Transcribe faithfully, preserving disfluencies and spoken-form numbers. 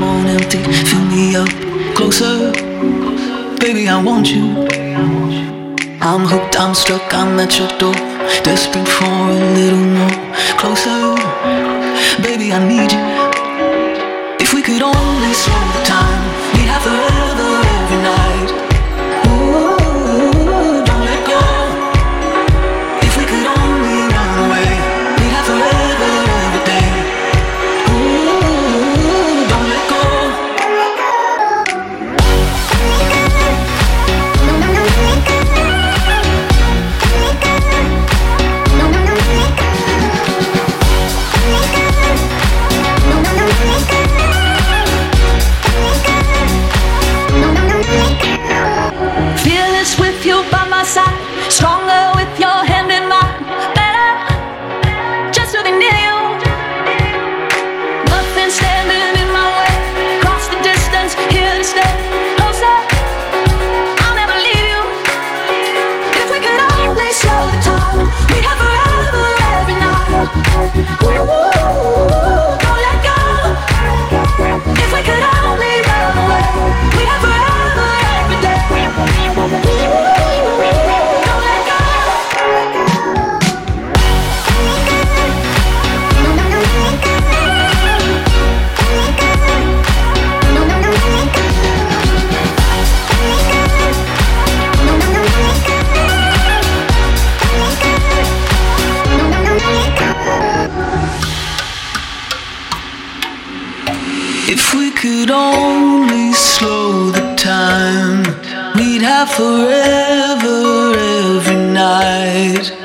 on empty. Fill me up closer, baby, I want you. I'm hooked, I'm stuck, I'm at your door, desperate for a little more. Closer, baby, I need you. If we could only slow the time, we'd have forever every night. Ooh, don't let go. If we could only run away, we'd have forever every day. Ooh, don't let go. Fearless with you by my side, stronger with your hand in mine. Better just to be near you. Nothing standing in my way. Cross the distance, here to stay. Closer, I'll never leave you. If we could only slow the time, we'd have forever every night. Ooh, don't let go. If we could only run away, we'd have forever every day. If we could only slow the time, we'd have forever every night.